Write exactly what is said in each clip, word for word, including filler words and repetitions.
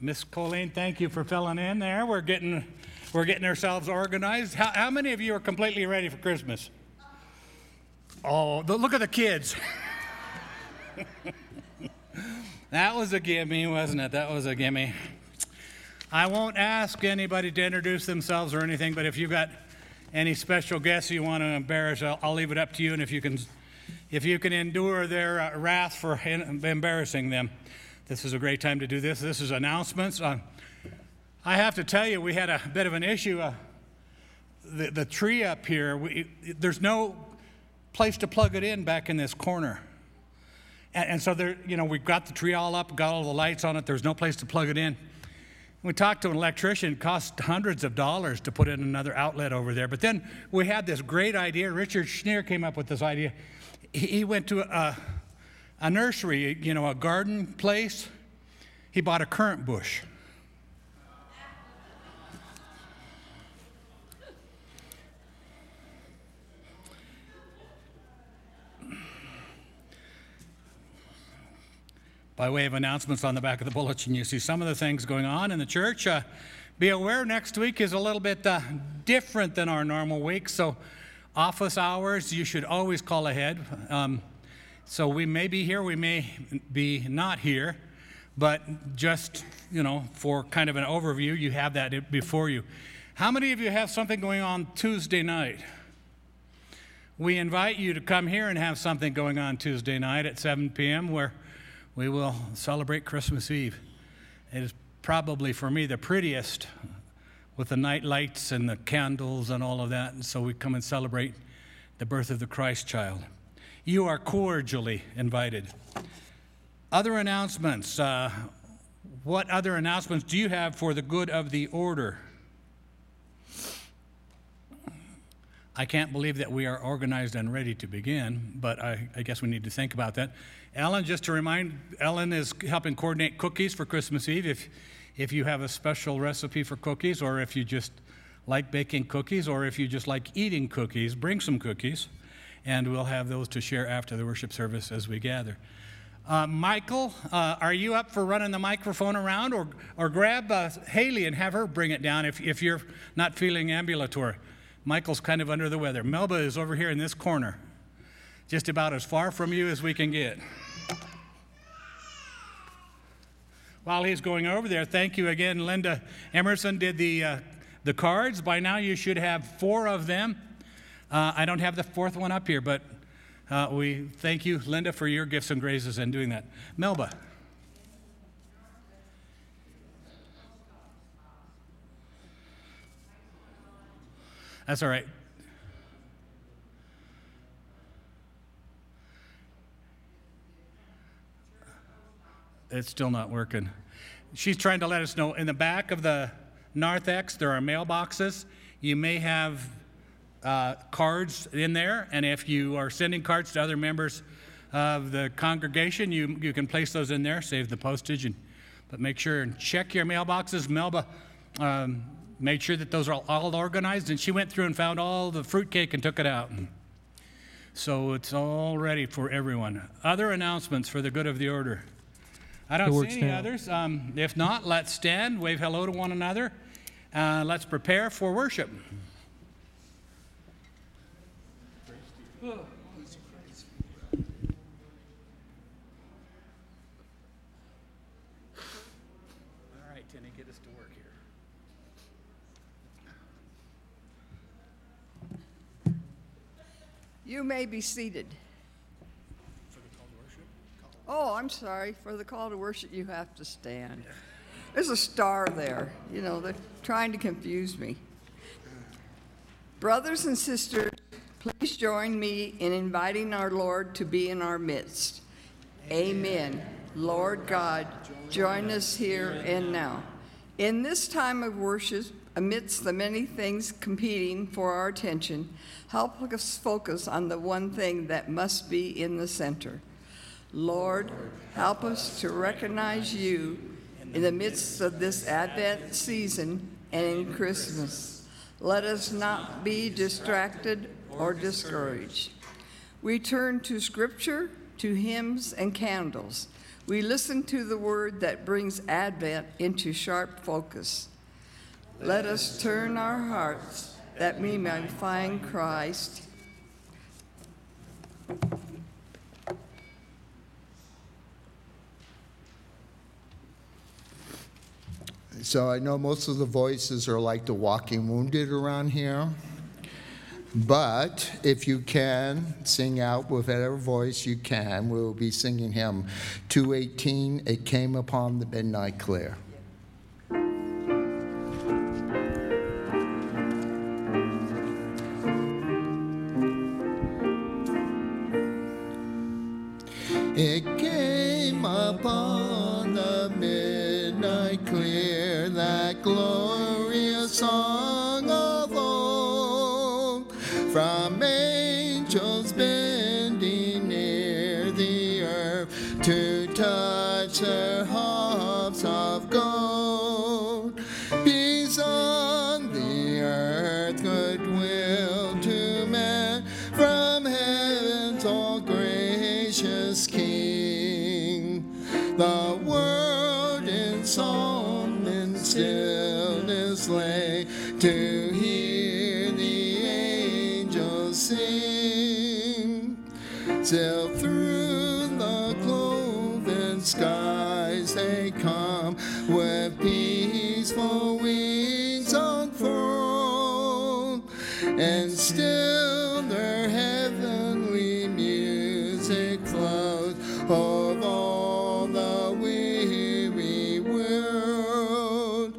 Miss Colleen, thank you for filling in there. We're getting, we're getting ourselves organized. How, how many of you are completely ready for Christmas? Oh, the, look at the kids. That was a gimme, wasn't it? That was a gimme. I won't ask anybody to introduce themselves or anything, but if you've got any special guests you want to embarrass, I'll, I'll leave it up to you. And if you can, if you can endure their uh, wrath for embarrassing them, this is a great time to do this. This is announcements. Uh, I have to tell you, we had a bit of an issue. Uh, the, the tree up here, we, there's no place to plug it in back in this corner. And, and so there, you know, we've got the tree all up, got all the lights on it. There's no place to plug it in. We talked to an electrician. It cost hundreds of dollars to put in another outlet over there. But then we had this great idea. Richard Schneer came up with this idea. He, he went to a, a nursery, you know, a garden place. He bought a currant bush. By way of announcements on the back of the bulletin, you see some of the things going on in the church. Uh, be aware next week is a little bit uh, different than our normal week, so office hours, you should always call ahead. Um, so we may be here, we may be not here, but just, you know, for kind of an overview, you have that before you. How many of you have something going on Tuesday night? We invite you to come here and have something going on Tuesday night at seven p.m. where we will celebrate Christmas Eve. It is probably, for me, the prettiest with the night lights and the candles and all of that. And so we come and celebrate the birth of the Christ child. You are cordially invited. Other announcements. Uh, what other announcements do you have for the good of the order? I can't believe that we are organized and ready to begin, but I, I guess we need to think about that. Ellen, just to remind, Ellen is helping coordinate cookies for Christmas Eve. If, if you have a special recipe for cookies, or if you just like baking cookies, or if you just like eating cookies, bring some cookies, and we'll have those to share after the worship service as we gather. Uh, Michael, uh, are you up for running the microphone around, or, or grab uh, Haley and have her bring it down if, if you're not feeling ambulatory? Michael's kind of under the weather. Melba is over here in this corner, just about as far from you as we can get. While he's going over there, thank you again. Linda Emerson did the, uh, the cards. By now you should have four of them. Uh, I don't have the fourth one up here, but uh, we thank you, Linda, for your gifts and graces in doing that. Melba. That's all right. It's still not working. She's trying to let us know. In the back of the narthex, there are mailboxes. You may have uh, cards in there, and if you are sending cards to other members of the congregation, you, you can place those in there, save the postage, and but make sure and check your mailboxes. Melba um, made sure that those are all, all organized, and she went through and found all the fruitcake and took it out. So it's all ready for everyone. Other announcements for the good of the order? I don't see any now. others. Um, if not, let's stand, wave hello to one another. Uh, let's prepare for worship. Oh. All right, Tenny, get us to work here. You may be seated. Oh, I'm sorry. For the call to worship, you have to stand. There's a star there. You know, they're trying to confuse me. Brothers and sisters, please join me in inviting our Lord to be in our midst. Amen. Lord God, join us here and now. In this time of worship, amidst the many things competing for our attention, help us focus on the one thing that must be in the center. Lord, help us to recognize you in the midst of this Advent season and in Christmas. Let us not be distracted or discouraged. We turn to Scripture, to hymns and candles. We listen to the word that brings Advent into sharp focus. Let us turn our hearts that we may find Christ. So I know most of the voices are like the walking wounded around here. But if you can, sing out with whatever voice you can. We'll be singing hymn two eighteen, It Came Upon the Midnight Clear. It came upon the midnight clear, that glorious song of old, from angels bending near the earth to touch their harps of gold. Peace on the earth, goodwill to man, from heaven's all gracious King. The world in psalm and stillness lay to hear the angels sing. Till through the cloven skies they come with peaceful wings unfurled, and still their heavenly music flows over all the weary world.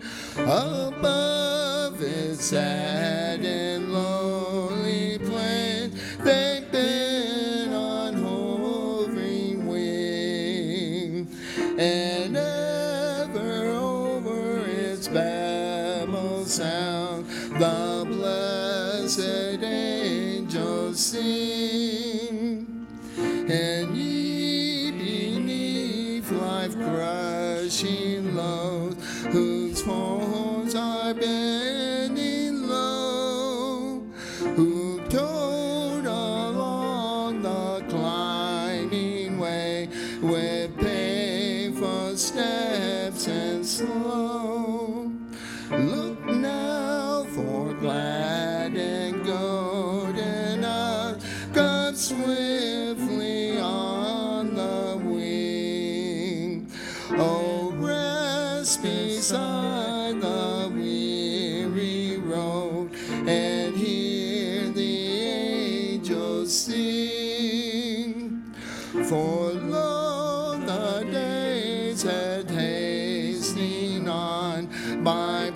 Above its sad and lonely plain, they've been on hovering wing, and ever over its babble sound the blessed angels sing. And ye beneath life-crushing loads, whose forms are bending low, who toiled along the climbing way with painful steps and slow, look now for glad and golden hours come swiftly on the wing. Oh, rest beside the weary road and hear the angels sing. For lo, the days had hastening on by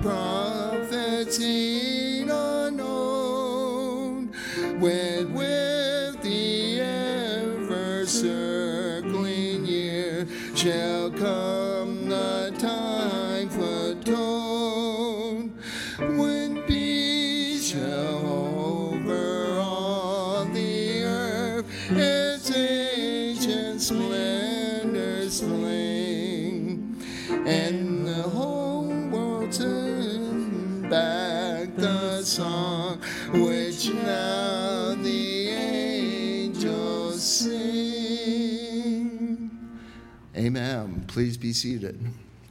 prophecy unknown, when with the ever-circling year shall come the time foretold, when peace shall over all the earth its ancient splendors fling, and the whole world turn back the song which now the angels sing. Amen. Please be seated.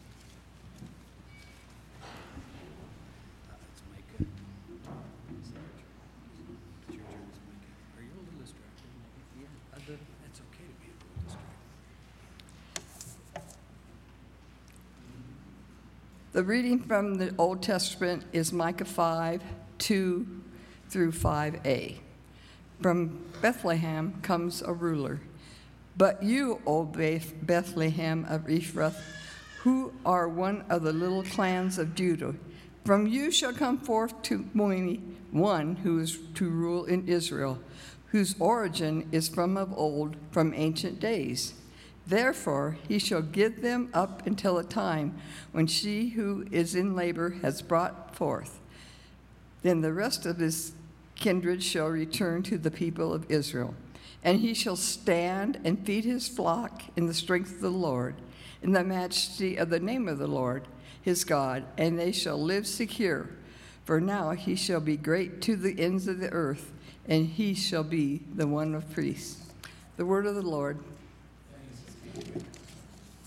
The reading from the Old Testament is Micah five, two through five a. From Bethlehem comes a ruler. But you, O Beth- Bethlehem of Ephrath, who are one of the little clans of Judah, from you shall come forth to me one who is to rule in Israel, whose origin is from of old, from ancient days. Therefore he shall give them up until a time when she who is in labor has brought forth. Then the rest of his kindred shall return to the people of Israel. And he shall stand and feed his flock in the strength of the Lord, in the majesty of the name of the Lord, his God, and they shall live secure. For now he shall be great to the ends of the earth, and he shall be the one of priests. The word of the Lord.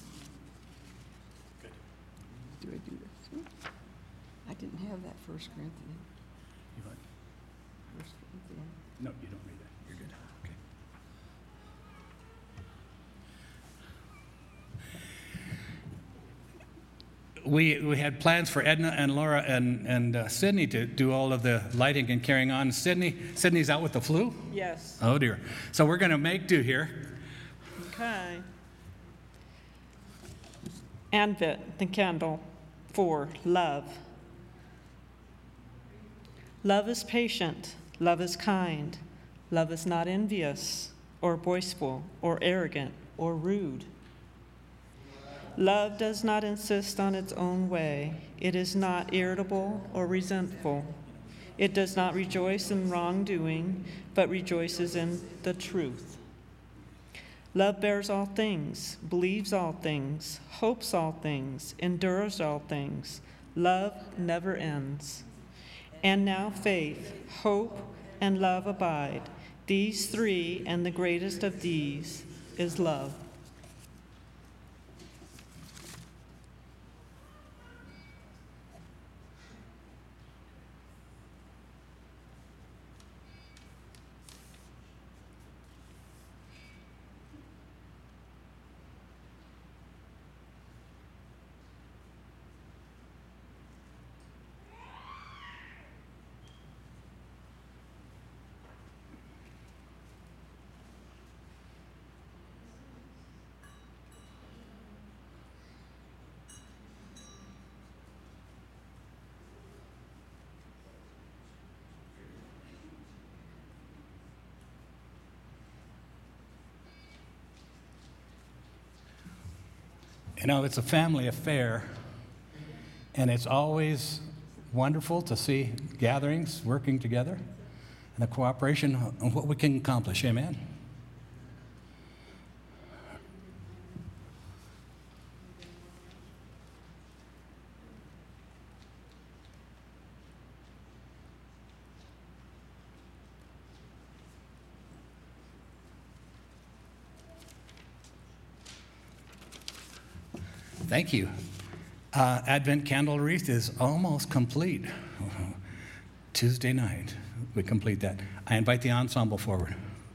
do I do this one? I didn't have that First Corinthians. You want- First Corinthians. No, you don't read that. You're good. Okay. We, we had plans for Edna and Laura and, and uh, Sydney to do all of the lighting and carrying on. Sydney, Sydney's out with the flu? Yes. Oh dear. So we're going to make do here. Okay. Anvit, the candle. Four, love. Love is patient. Love is kind. Love is not envious or boastful or arrogant or rude. Love does not insist on its own way. It is not irritable or resentful. It does not rejoice in wrongdoing, but rejoices in the truth. Love bears all things, believes all things, hopes all things, endures all things. Love never ends. And now faith, hope, and love abide. These three, and the greatest of these is love. You know, it's a family affair, and it's always wonderful to see gatherings working together and the cooperation on what we can accomplish. Amen? Thank you. Uh, Advent candle wreath is almost complete. Tuesday night, we complete that. I invite the ensemble forward.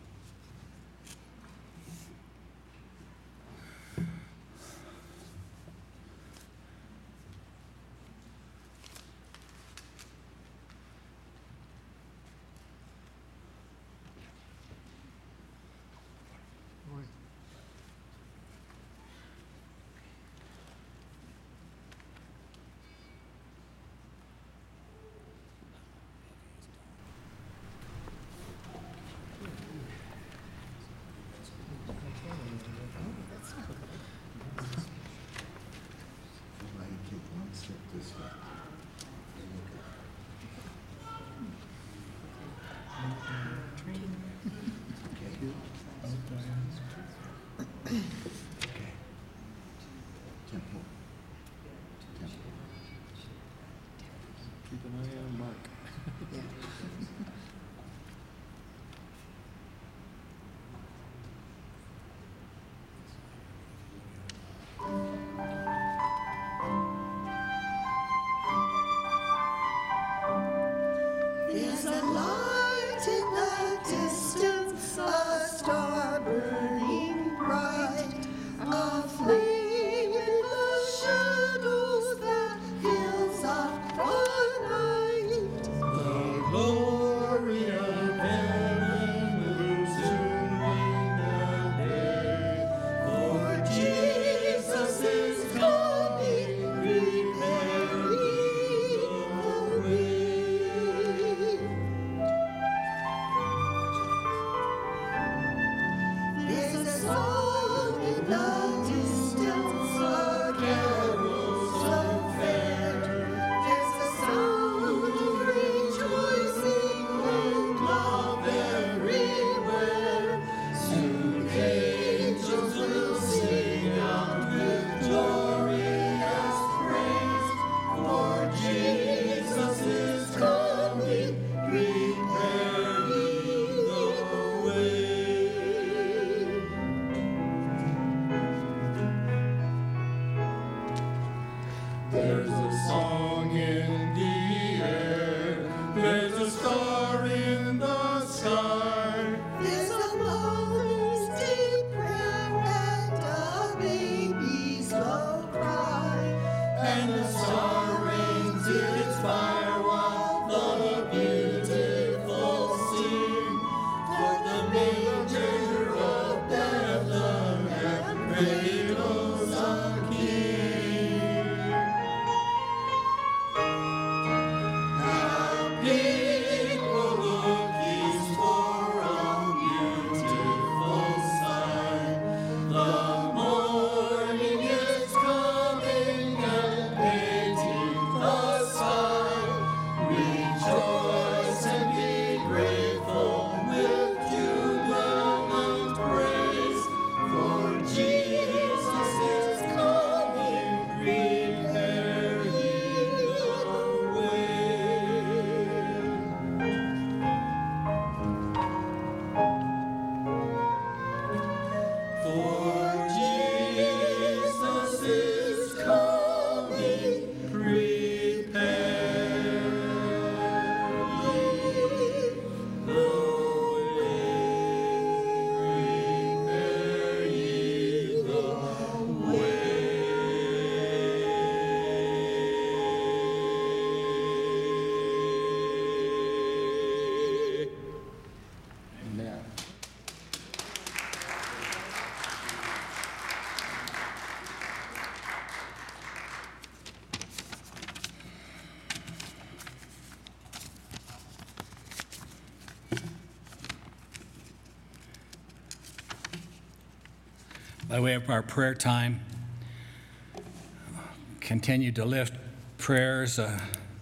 Keep an eye on Mark. There's a light in the distance, a star burning bright, a flame in the shadows that fills up the night. The Lord By way of our prayer time, continue to lift prayers. Uh,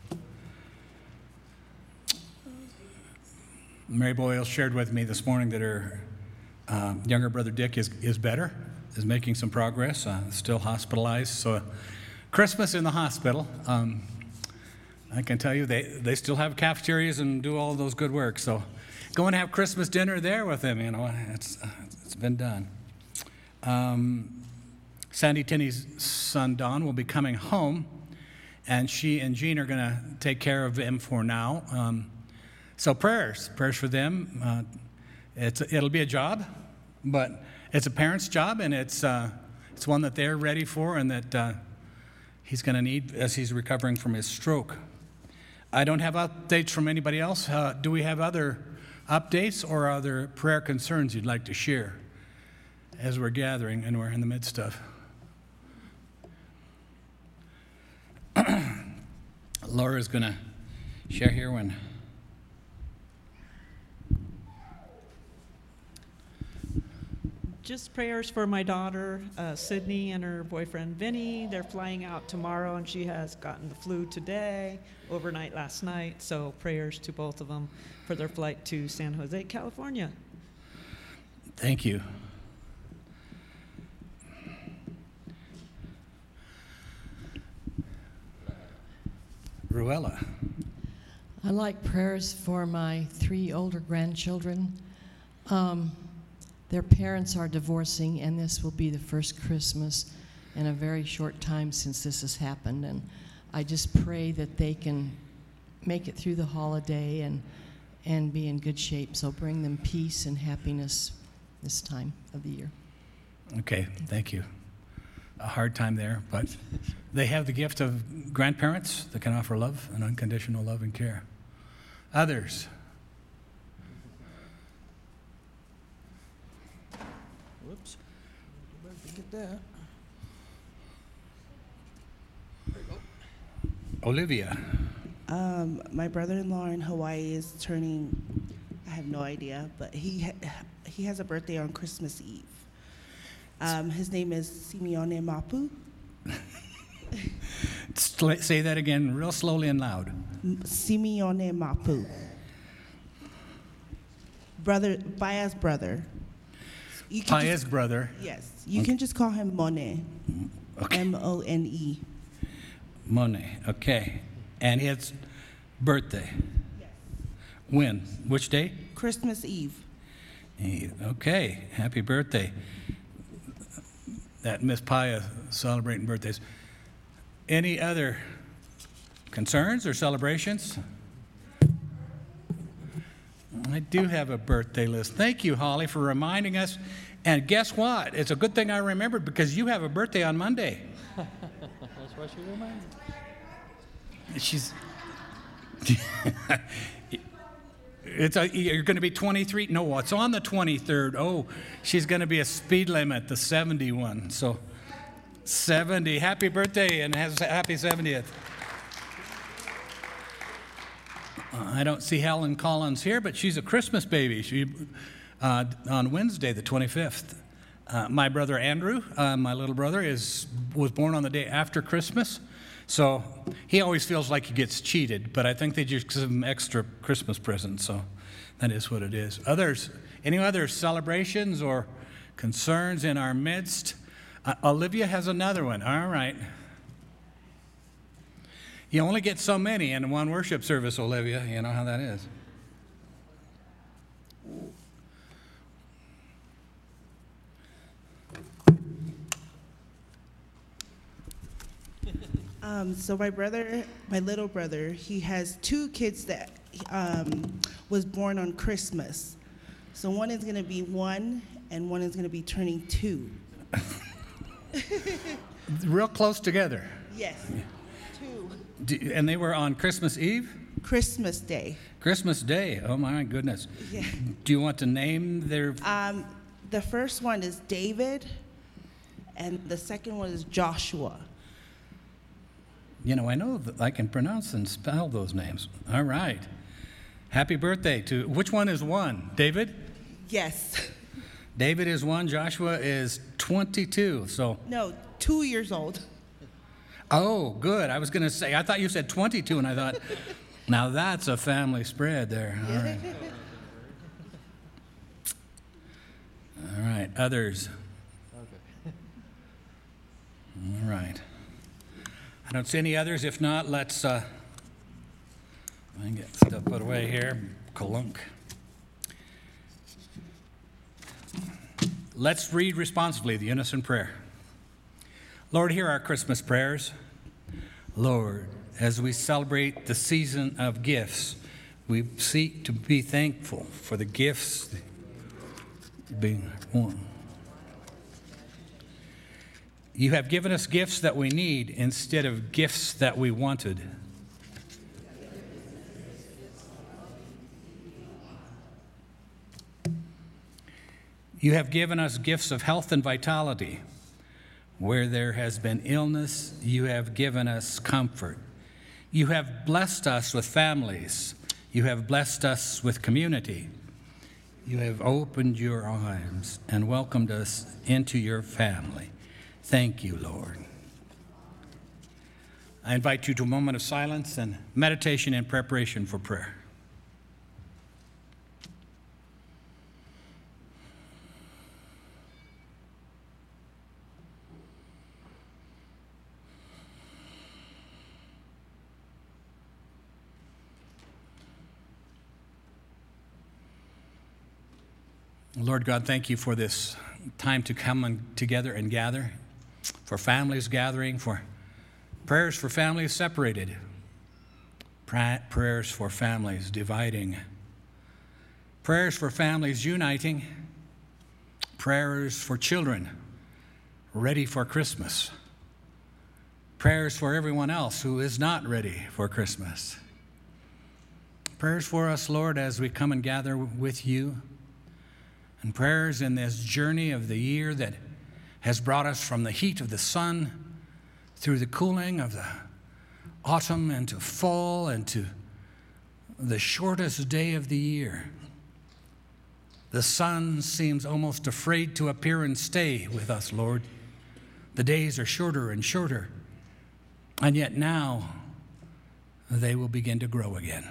Mary Boyle shared with me this morning that her uh, younger brother Dick is, is better, is making some progress, uh, still hospitalized. So Christmas in the hospital. Um, I can tell you they, they still have cafeterias and do all those good work. So go and have Christmas dinner there with them. You know, it's, it's been done. Um, Sandy Tinney's son Don will be coming home, and she and Jean are going to take care of him for now. Um, so prayers, prayers for them. Uh, it's it'll be a job, but it's a parent's job, and it's uh, it's one that they're ready for, and that uh, he's going to need as he's recovering from his stroke. I don't have updates from anybody else. Uh, do we have other updates or other prayer concerns you'd like to share as we're gathering and we're in the midst of? Laura's going to share here when. Just prayers for my daughter, uh, Sydney, and her boyfriend, Vinny. They're flying out tomorrow, and she has gotten the flu today, overnight last night. So prayers to both of them for their flight to San Jose, California. Thank you. Ruella. I like prayers for my three older grandchildren. Um, their parents are divorcing, and this will be the first Christmas in a very short time since this has happened. And I just pray that they can make it through the holiday and, and be in good shape. So bring them peace and happiness this time of the year. Okay, thank you. A hard time there, but they have the gift of grandparents that can offer love and unconditional love and care. Others. Whoops. Get that. Olivia. Um, my brother-in-law in Hawaii is turning, I have no idea, but he ha- he has a birthday on Christmas Eve. Um, his name is Simeone Mapu. Sl- Say that again real slowly and loud. M- Simeone Mapu. Brother, Baya's brother. You can Paya's just- brother. Yes, you can just call him Mone. Okay. M O N E. Monet. Okay. And his birthday. Yes. When? Which day? Christmas Eve. Eve. Okay. Happy birthday. That Miss Paya celebrating birthdays. Any other concerns or celebrations? I do have a birthday list. Thank you, Holly, for reminding us. And guess what? It's a good thing I remembered because you have a birthday on Monday. That's why she reminded me. She's. It's a, you're going to be twenty-three. No, it's on the twenty-third. Oh, she's going to be a speed limit, the seventy-one. So, seventy. Happy birthday and has happy seventieth. Uh, I don't see Helen Collins here, but she's a Christmas baby. She uh, on Wednesday, the twenty-fifth. Uh, my brother Andrew, uh, my little brother, is was born on the day after Christmas. So he always feels like he gets cheated, but I think they just give him extra Christmas presents, so that is what it is. Others, any other celebrations or concerns in our midst? Uh, Olivia has another one. All right. You only get so many in one worship service, Olivia. You know how that is. Um, so my brother, my little brother, he has two kids that um, was born on Christmas. So one is going to be one, and one is going to be turning two. Real close together. Yes, two. Do, and they were on Christmas Eve? Christmas Day. Christmas Day. Oh, my goodness. Yeah. Do you want to name their... Um, the first one is David, and the second one is Joshua. You know, I know that I can pronounce and spell those names. All right. Happy birthday to, which one is one? David? Yes. David is one, Joshua is twenty-two, so. No, two years old. Oh, good. I was going to say, I thought you said twenty-two, and I thought, now that's a family spread there. All right. All right, others. All right. I don't see any others. If not, let's uh, let me get stuff put away here. Kalunk. Let's read responsively the unison prayer. Lord, hear our Christmas prayers. Lord, as we celebrate the season of gifts, we seek to be thankful for the gifts being one. You have given us gifts that we need instead of gifts that we wanted. You have given us gifts of health and vitality. Where there has been illness, you have given us comfort. You have blessed us with families. You have blessed us with community. You have opened your arms and welcomed us into your family. Thank you, Lord. I invite you to a moment of silence and meditation in preparation for prayer. Lord God, thank you for this time to come and together and gather, for families gathering, for prayers for families separated, prayers for families dividing, prayers for families uniting, prayers for children ready for Christmas, prayers for everyone else who is not ready for Christmas, prayers for us, Lord, as we come and gather with you, and prayers in this journey of the year that has brought us from the heat of the sun through the cooling of the autumn into fall and to the shortest day of the year. The sun seems almost afraid to appear and stay with us, Lord. The days are shorter and shorter, and yet now they will begin to grow again.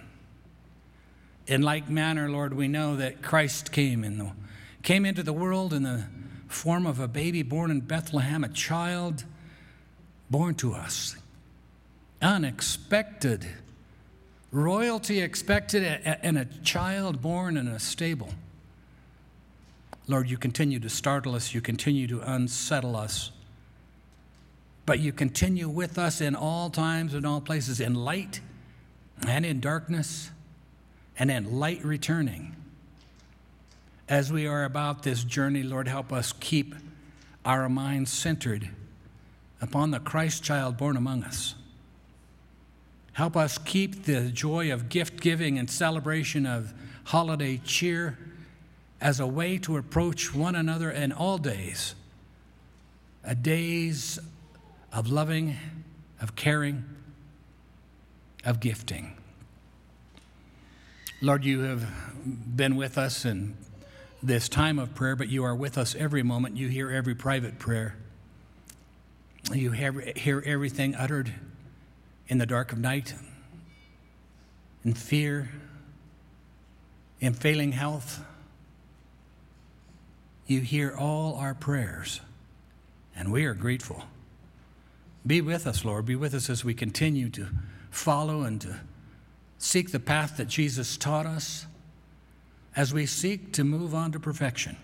In like manner, Lord, we know that Christ came in the came into the world in the form of a baby born in Bethlehem, a child born to us. Unexpected. Royalty expected, and a child born in a stable. Lord, you continue to startle us. You continue to unsettle us. But you continue with us in all times and all places, in light and in darkness and in light returning. As we are about this journey, Lord, help us keep our minds centered upon the Christ child born among us. Help us keep the joy of gift giving and celebration of holiday cheer as a way to approach one another in all days, a days of loving, of caring, of gifting. Lord, you have been with us in this time of prayer, but you are with us every moment. You hear every private prayer. You hear everything uttered in the dark of night, in fear, in failing health. You hear all our prayers, and we are grateful. Be with us, Lord. Be with us as we continue to follow and to seek the path that Jesus taught us, as we seek to move on to perfection,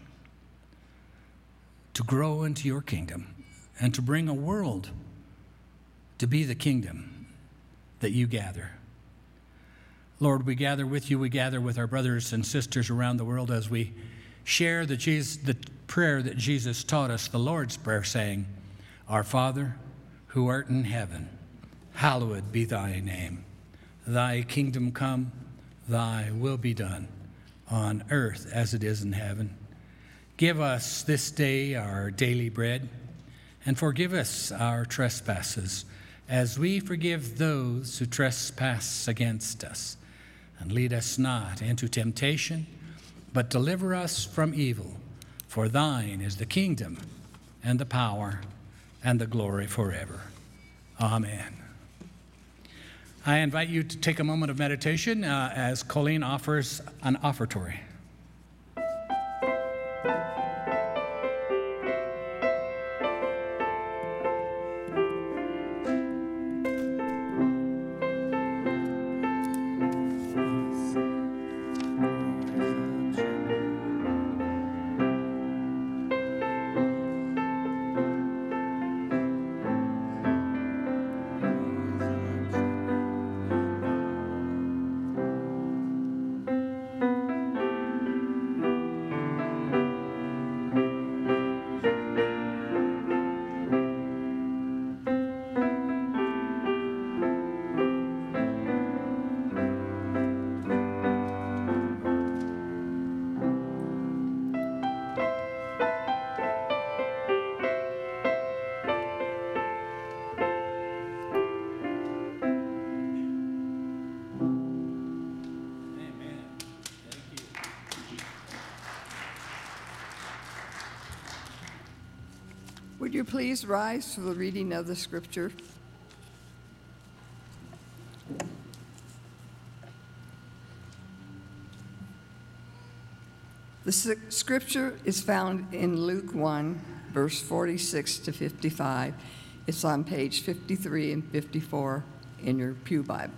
to grow into your kingdom, and to bring a world to be the kingdom that you gather. Lord, we gather with you. We gather with our brothers and sisters around the world as we share the, Jesus, the prayer that Jesus taught us, the Lord's Prayer, saying, Our Father, who art in heaven, hallowed be thy name. Thy kingdom come, thy will be done, on earth as it is in heaven. Give us this day our daily bread, and forgive us our trespasses, as we forgive those who trespass against us. And lead us not into temptation, but deliver us from evil. For thine is the kingdom, and the power and the glory forever. Amen. I invite you to take a moment of meditation uh, as Colleen offers an offertory. Would you please rise for the reading of the scripture? The scripture is found in Luke one, verse forty-six to fifty-five. It's on page fifty-three and fifty-four in your pew Bible.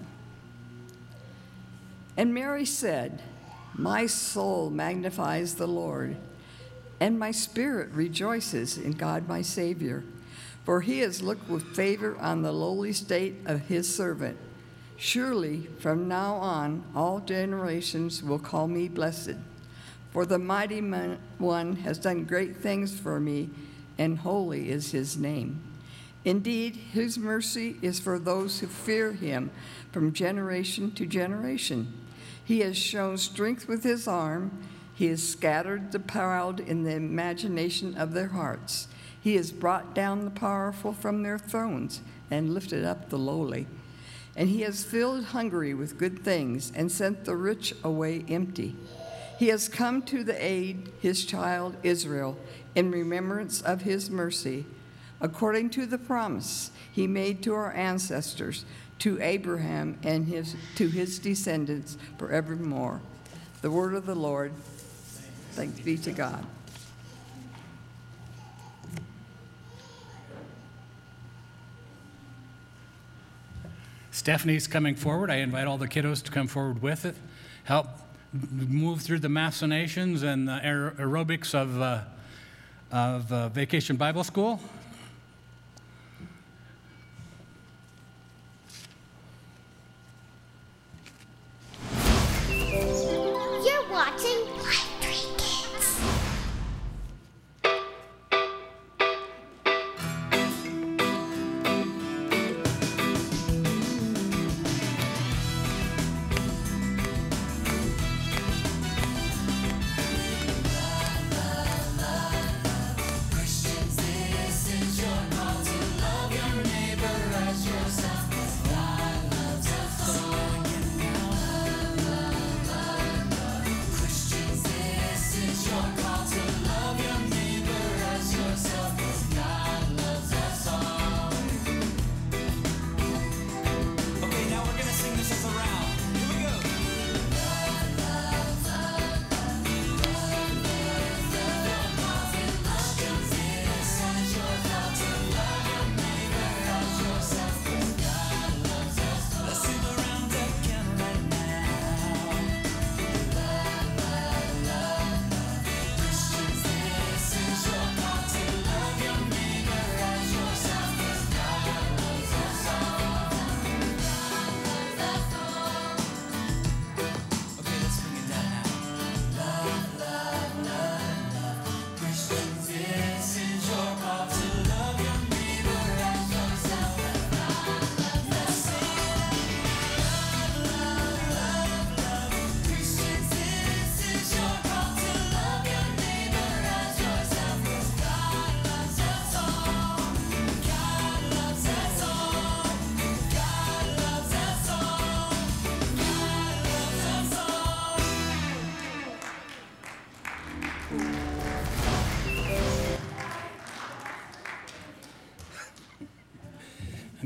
And Mary said, "My soul magnifies the Lord, and my spirit rejoices in God my Savior, for he has looked with favor on the lowly state of his servant. Surely from now on all generations will call me blessed, for the mighty one has done great things for me, and holy is his name. Indeed, his mercy is for those who fear him from generation to generation. He has shown strength with his arm. He has scattered the proud in the imagination of their hearts. He has brought down the powerful from their thrones and lifted up the lowly. And he has filled hungry with good things and sent the rich away empty. He has come to the aid his child Israel in remembrance of his mercy, according to the promise he made to our ancestors, to Abraham and his, to his descendants forevermore." The word of the Lord. Thanks be to God. Stephanie's coming forward. I invite all the kiddos to come forward with it. Help move through the machinations and the aer- aerobics of, uh, of uh, Vacation Bible School. You're watching Live Three Kids. Christians listen.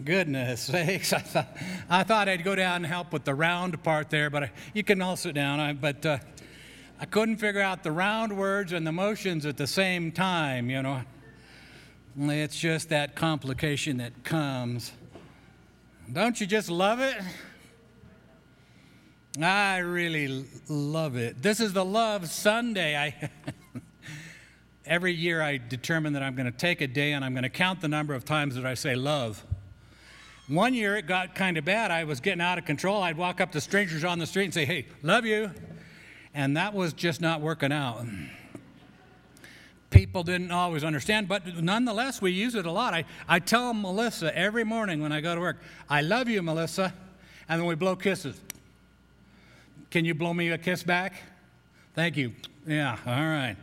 Goodness sakes. I thought, I thought I'd go down and help with the round part there, but I, you can all sit down. I, but uh, I couldn't figure out the round words and the motions at the same time, you know. It's just that complication that comes. Don't you just love it? I really love it. This is the Love Sunday. I Every year I determine that I'm going to take a day and I'm going to count the number of times that I say love. One year it got kind of bad. I was getting out of control. I'd walk up to strangers on the street and say, hey, love you. And that was just not working out. People didn't always understand, but nonetheless, we use it a lot. I, I tell Melissa every morning when I go to work, I love you, Melissa, and then we blow kisses. Can you blow me a kiss back? Thank you. Yeah, all right.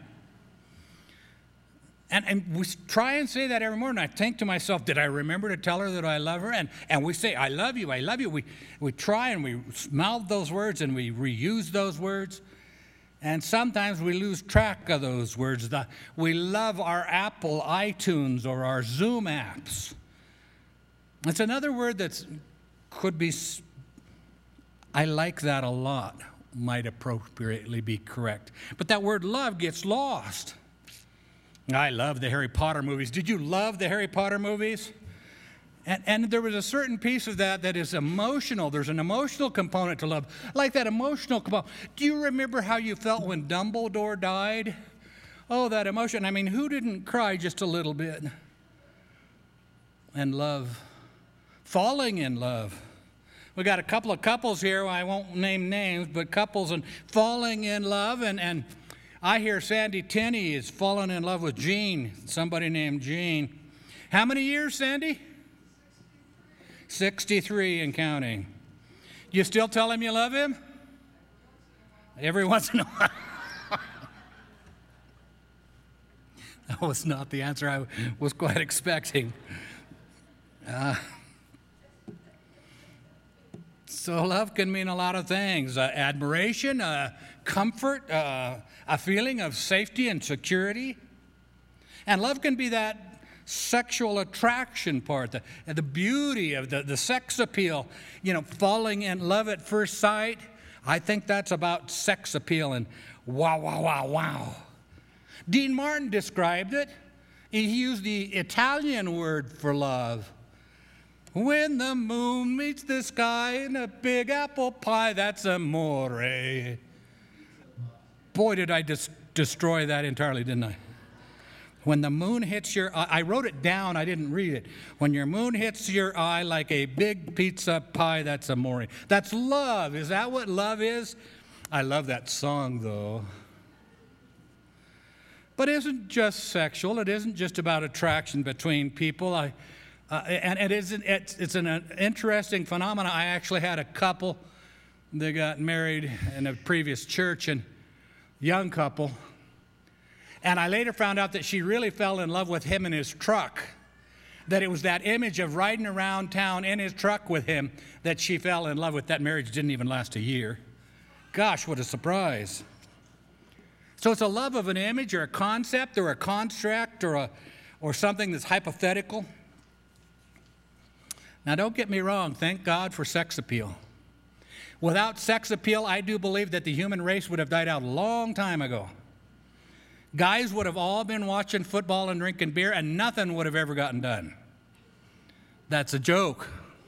And, and we try and say that every morning. I think to myself, did I remember to tell her that I love her? And, and we say, I love you, I love you. We, we try and we mouth those words and we reuse those words. And sometimes we lose track of those words. The, we love our Apple iTunes or our Zoom apps. It's another word that could be, I like that a lot, might appropriately be correct. But that word love gets lost. I love the Harry Potter movies. Did you love the Harry Potter movies? And, and there was a certain piece of that that is emotional. There's an emotional component to love, like that emotional component. Do you remember how you felt when Dumbledore died? Oh, that emotion. I mean, who didn't cry just a little bit? And love, falling in love. We got a couple of couples here. I won't name names, but couples and falling in love. And, and I hear Sandy Tinney is falling in love with Jean, somebody named Jean. How many years, Sandy? sixty-three and counting. You still tell him you love him? Every once in a while. That was not the answer I was quite expecting. Uh, so love can mean a lot of things. Uh, admiration, uh, comfort, uh, a feeling of safety and security. And love can be that sexual attraction part, the, the beauty of the, the sex appeal, you know, falling in love at first sight. I think that's about sex appeal and wow, wow, wow, wow. Dean Martin described it. He used the Italian word for love. When the moon meets the sky in a big apple pie, that's amore. Boy, did I just destroy that entirely, didn't I? When the moon hits your eye, I wrote it down, I didn't read it. When your moon hits your eye like a big pizza pie, that's amore. That's love. Is that what love is? I love that song, though. But it isn't just sexual. It isn't just about attraction between people. I, uh, and it isn't, it's, it's an interesting phenomenon. I actually had a couple that got married in a previous church, and young couple. And I later found out that she really fell in love with him in his truck. That it was that image of riding around town in his truck with him that she fell in love with. That marriage didn't even last a year. Gosh, what a surprise. So it's a love of an image or a concept or a construct or, a, or something that's hypothetical. Now, don't get me wrong. Thank God for sex appeal. Without sex appeal, I do believe that the human race would have died out a long time ago. Guys would have all been watching football and drinking beer, and nothing would have ever gotten done. That's a joke.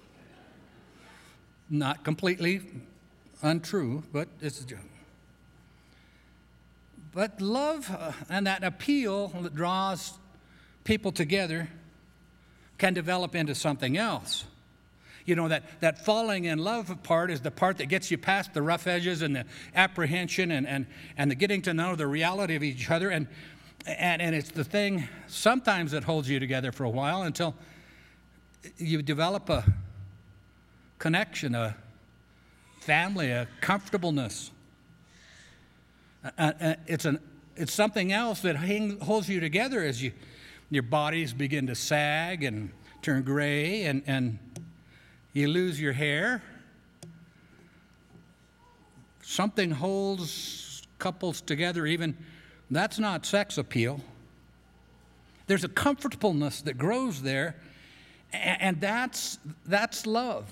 Not completely untrue, but it's a joke. But love uh, and that appeal that draws people together can develop into something else. You know, that, that falling in love part is the part that gets you past the rough edges and the apprehension and, and, and the getting to know the reality of each other. And, and, and it's the thing sometimes that holds you together for a while until you develop a connection, a family, a comfortableness. Uh, uh, it's, an, it's something else that hang, holds you together as you, your bodies begin to sag and turn gray and, and you lose your hair. Something holds couples together even. That's not sex appeal. There's a comfortableness that grows there, And that's, that's love.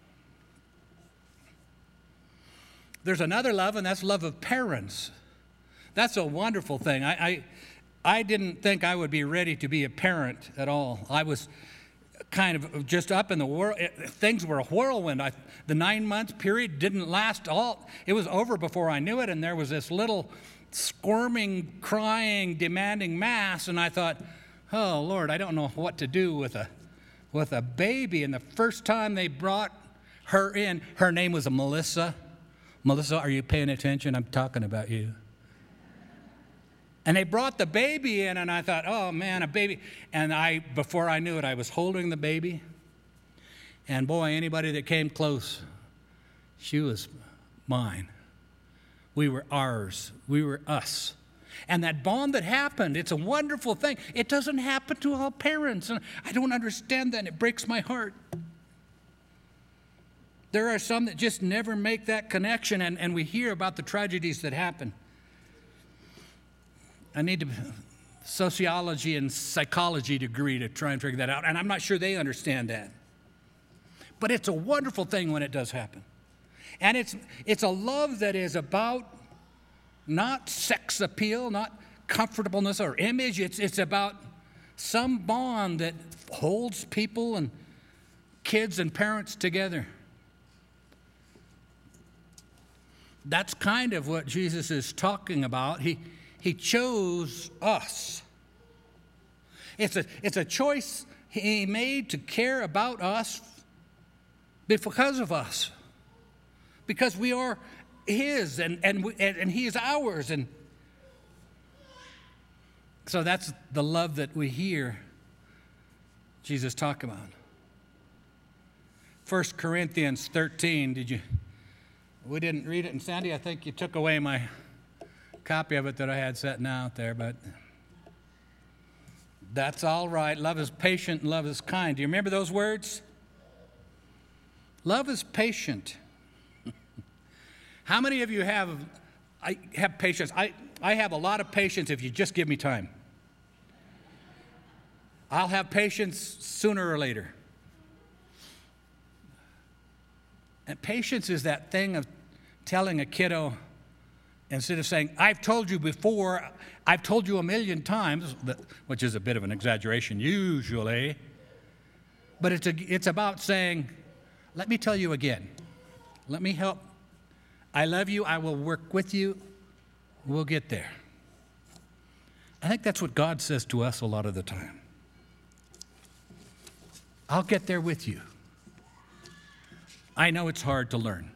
There's another love, and that's love of parents. That's a wonderful thing. I, I, I didn't think I would be ready to be a parent at all. I was kind of just up in the world. Things were a whirlwind. I, the nine-month period didn't last all. It was over before I knew it, and there was this little squirming, crying, demanding mass, and I thought, oh, Lord, I don't know what to do with a, with a baby. And the first time they brought her in, her name was Melissa. Melissa, are you paying attention? I'm talking about you. And they brought the baby in, and I thought, oh, man, a baby. And I, before I knew it, I was holding the baby. And boy, anybody that came close, she was mine. We were ours. We were us. And that bond that happened, it's a wonderful thing. It doesn't happen to all parents. And I don't understand that, and it breaks my heart. There are some that just never make that connection, and, and we hear about the tragedies that happen. I need a sociology and psychology degree to try and figure that out, and I'm not sure they understand that. But it's a wonderful thing when it does happen. And it's, it's a love that is about not sex appeal, not comfortableness or image. It's, it's about some bond that holds people and kids and parents together. That's kind of what Jesus is talking about. He, he chose us. It's a, it's a choice he made to care about us because of us. Because we are his, and, and, we, and, and he is ours. And so that's the love that we hear Jesus talk about. First Corinthians thirteen, did you... We didn't read it, and Sandy, I think you took away my copy of it that I had sitting out there, but that's all right. Love is patient, and love is kind. Do you remember those words? Love is patient. How many of you have, I have patience? I, I have a lot of patience if you just give me time. I'll have patience sooner or later. And patience is that thing of telling a kiddo, instead of saying, I've told you before, I've told you a million times, which is a bit of an exaggeration usually, but it's, a, it's about saying, let me tell you again. Let me help. I love you. I will work with you. We'll get there. I think that's what God says to us a lot of the time. I'll get there with you. I know it's hard to learn.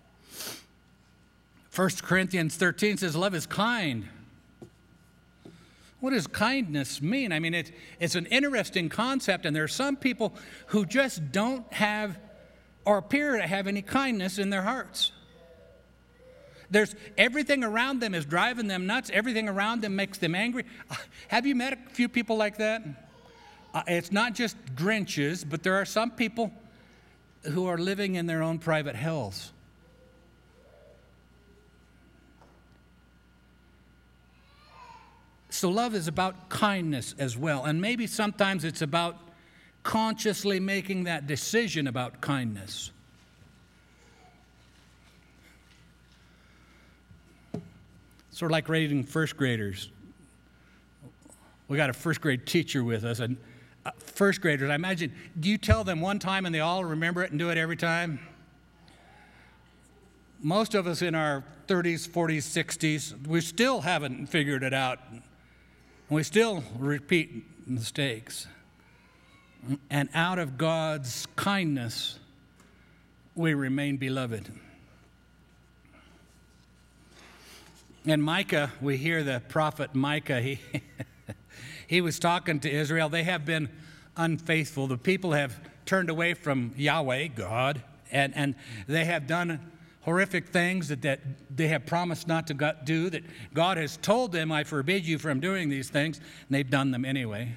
First Corinthians thirteen says, love is kind. What does kindness mean? I mean, it, it's an interesting concept, and there are some people who just don't have or appear to have any kindness in their hearts. There's everything around them is driving them nuts. Everything around them makes them angry. Have you met a few people like that? Uh, it's not just Grinches, but there are some people who are living in their own private hells. So love is about kindness as well. And maybe sometimes it's about consciously making that decision about kindness. Sort of like raising first graders. We got a first grade teacher with us, and uh, first graders, I imagine, do you tell them one time and they all remember it and do it every time? Most of us in our thirties, forties, sixties, we still haven't figured it out. We still repeat mistakes. And out of God's kindness, we remain beloved. In Micah, we hear the prophet Micah. He, he was talking to Israel. They have been unfaithful. The people have turned away from Yahweh, God, and, and they have done horrific things that, that they have promised not to do, that God has told them, I forbid you from doing these things, and they've done them anyway.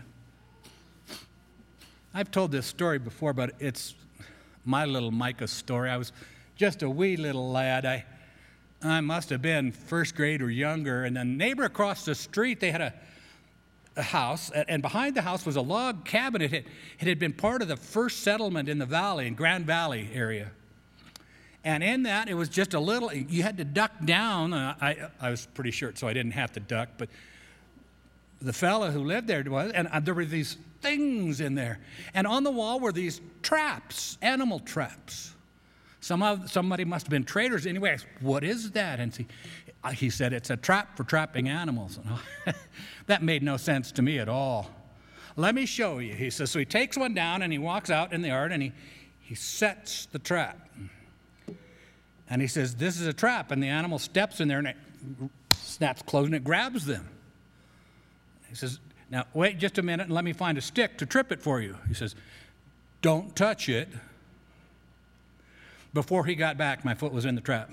I've told this story before, but it's my little Micah story. I was just a wee little lad. I, I must have been first grade or younger, and a neighbor across the street, they had a, a house, and behind the house was a log cabin. It had, it had been part of the first settlement in the valley, in Grand Valley area. And in that, it was just a little, you had to duck down. Uh, I, I was pretty short, so I didn't have to duck, but the fellow who lived there was, and uh, there were these things in there. And on the wall were these traps, animal traps. Some of, somebody must have been traders. Anyway, I said, what is that? And he, he said, it's a trap for trapping animals. That made no sense to me at all. Let me show you, he says. So he takes one down and he walks out in the yard and he, he sets the trap. And he says, this is a trap. And the animal steps in there and it snaps closed and it grabs them. He says, now wait just a minute and let me find a stick to trip it for you. He says, don't touch it. Before he got back, my foot was in the trap.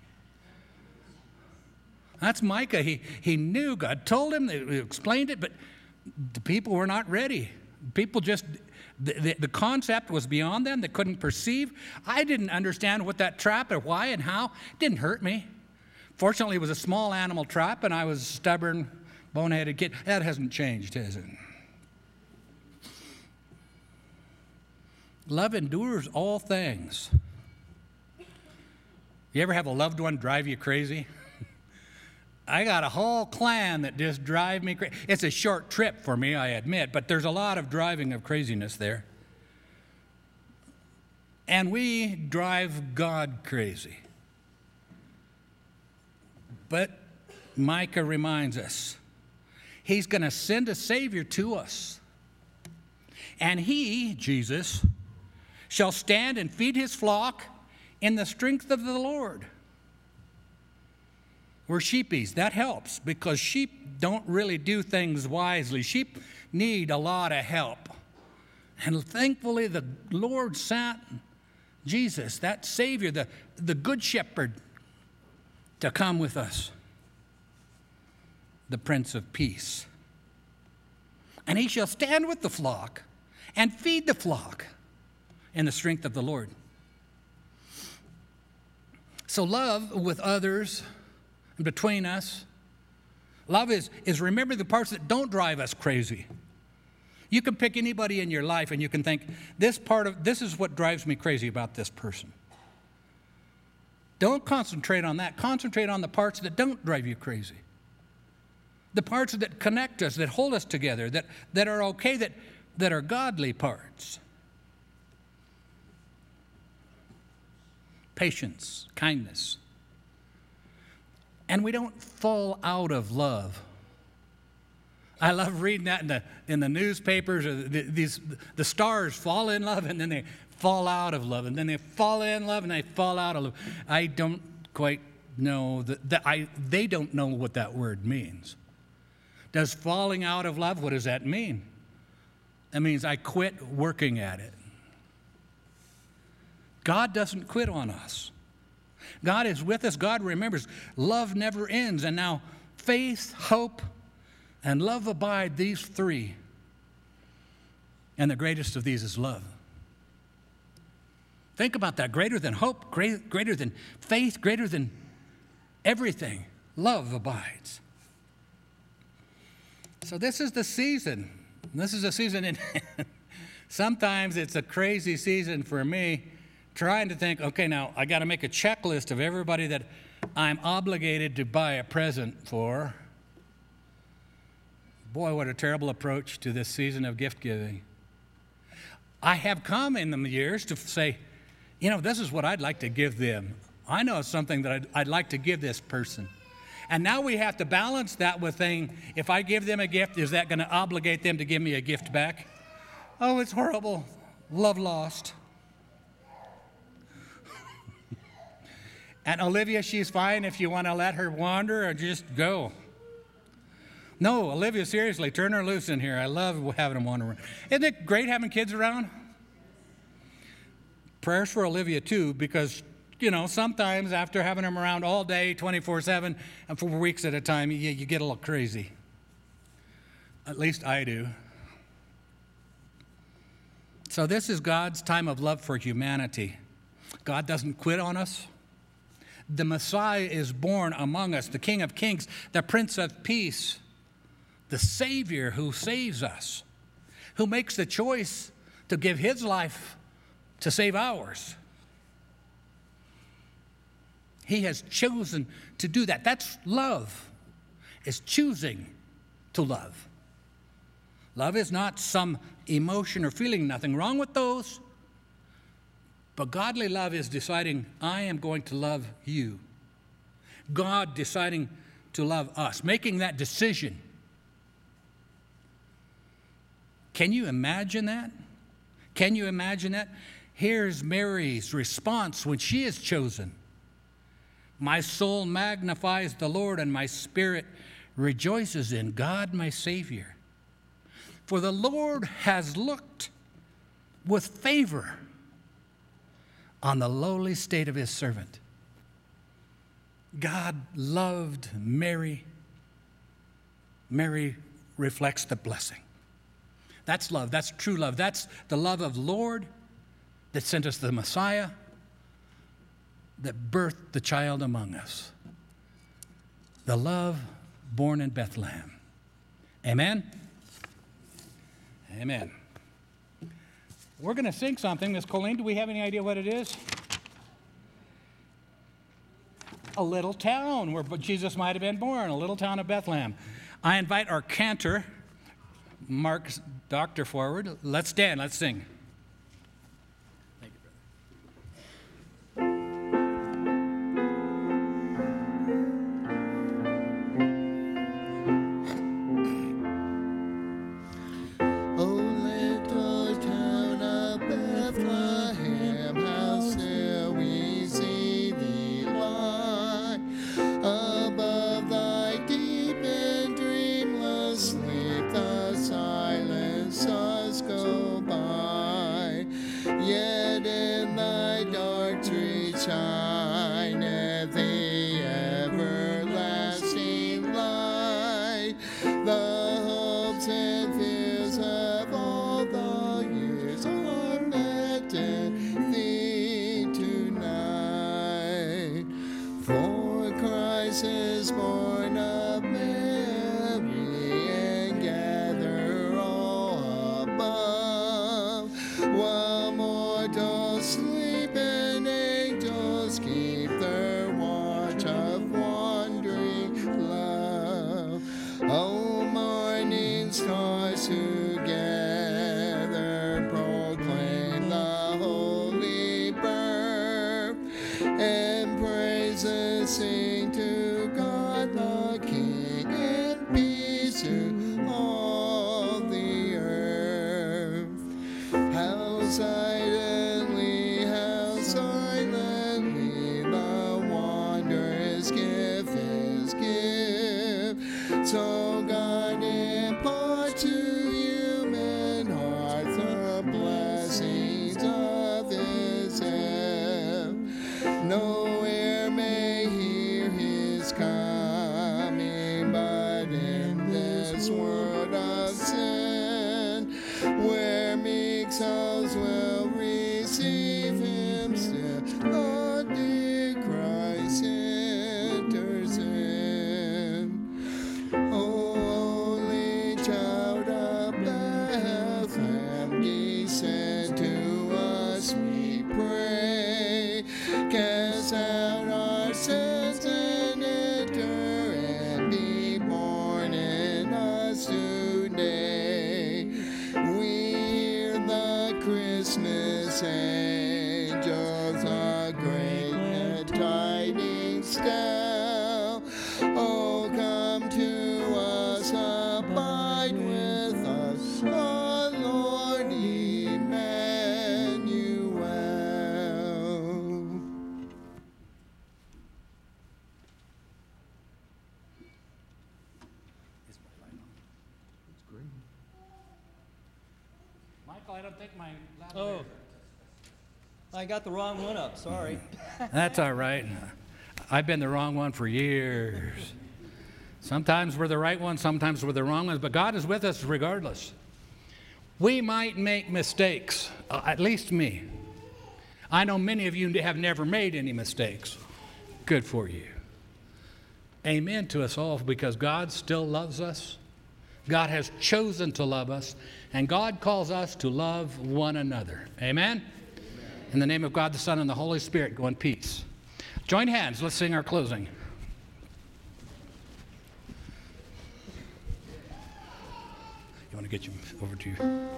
That's Micah. He, he knew. God told him, he explained it, but the people were not ready. People just, the, the, the concept was beyond them. They couldn't perceive. I didn't understand what that trap or why and how. It didn't hurt me. Fortunately, it was a small animal trap, and I was a stubborn, boneheaded kid. That hasn't changed, has it? Love endures all things. You ever have a loved one drive you crazy? I got a whole clan that just drive me crazy. It's a short trip for me, I admit, but there's a lot of driving of craziness there. And we drive God crazy. But Micah reminds us, he's going to send a Savior to us. And he, Jesus, shall stand and feed his flock in the strength of the Lord. We're sheepies. That helps because sheep don't really do things wisely. Sheep need a lot of help. And thankfully, the Lord sent Jesus, that Savior, the, the Good Shepherd, to come with us, the Prince of Peace. And he shall stand with the flock and feed the flock in the strength of the Lord. So love with others and between us. Love is, is remember the parts that don't drive us crazy. You can pick anybody in your life and you can think, this part of, this is what drives me crazy about this person. Don't concentrate on that. Concentrate on the parts that don't drive you crazy. The parts that connect us, that hold us together, that, that are okay, that, that are godly parts. Patience, kindness. And we don't fall out of love. I love reading that in the, in the newspapers. Or the, these, the stars fall in love and then they fall out of love. And then they fall in love and they fall out of love. I don't quite know. That, that I, they don't know what that word means. Does falling out of love, what does that mean? That means I quit working at it. God doesn't quit on us. God is with us. God remembers. Love never ends. And now faith, hope, and love abide, these three. And the greatest of these is love. Think about that. Greater than hope, great, greater than faith, greater than everything. Love abides. So this is the season. This is a season, in sometimes it's a crazy season for me, trying to think, okay, now I got to make a checklist of everybody that I'm obligated to buy a present for. Boy, what a terrible approach to this season of gift giving. I have come in the years to say, you know, this is what I'd like to give them. I know something that I'd, I'd like to give this person. And now we have to balance that with saying, if I give them a gift, is that going to obligate them to give me a gift back? Oh, it's horrible. Love lost. And Olivia, she's fine if you want to let her wander or just go. No, Olivia, seriously, turn her loose in here. I love having them wander around. Isn't it great having kids around? Prayers for Olivia, too, because, you know, sometimes after having them around all day, twenty-four seven, and for weeks at a time, you, you get a little crazy. At least I do. So this is God's time of love for humanity. God doesn't quit on us. The Messiah is born among us, the King of Kings, the Prince of Peace, the Savior who saves us, who makes the choice to give his life to save ours. He has chosen to do that. That's love, is choosing to love. Love is not some emotion or feeling, nothing wrong with those. But godly love is deciding, I am going to love you. God deciding to love us, making that decision. Can you imagine that? Can you imagine that? Here's Mary's response when she is chosen. My soul magnifies the Lord, and my spirit rejoices in God my Savior. For the Lord has looked with favor on the lowly state of his servant. God loved Mary. Mary reflects the blessing. That's love. That's true love. That's the love of the Lord that sent us the Messiah, that birthed the child among us. The love born in Bethlehem. Amen? Amen. We're going to sing something. Miss Colleen, do we have any idea what it is? A little town where Jesus might have been born, a little town of Bethlehem. I invite our cantor, Mark Doctor, forward. Let's stand. Let's sing. Thank you, brother. Oh, little town of Bethlehem, how still we see thee lie above thy deep and dreamless sleep. The silent stars go by, yet in thy dark street shineth the everlasting light. The hopes and fears of all the years are met in thee tonight. For Christ is born of Mary, and gather all above, while mortals sleep and angels keep their watch of wandering love. Oh, morning stars together proclaim the holy birth, and praises sing to God the King, and peace to all the earth. How silently, how silently the wondrous gift is given. So God impart to human hearts the blessings of his gift. No ear may hear his coming, but in this world of sin, where meek souls will receive him still, the dear Christ enters in. O holy child of Bethlehem, descend to us, we pray. Cast out our sins and enter, and be born in us today. We hear the Christmas angels, a great tidings tell. Oh, come to us, abide with us, our Lord Emmanuel. Michael, I don't think my Oh, I got the wrong one up, sorry. That's all right. I've been the wrong one for years. Sometimes we're the right ones, sometimes we're the wrong ones, but God is with us regardless. We might make mistakes, uh, at least me. I know many of you have never made any mistakes. Good for you. Amen to us all, because God still loves us. God has chosen to love us, and God calls us to love one another. Amen? Amen. In the name of God, the Son, and the Holy Spirit, go in peace. Join hands. Let's sing our closing. You want to get you over to you?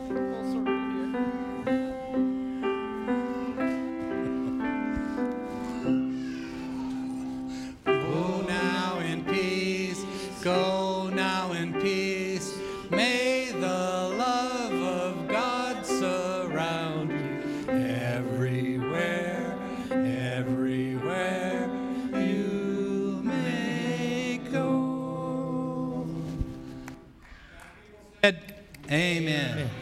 Go now in peace. Go now in peace. May the love of God surround you everywhere, everywhere you may go. Amen.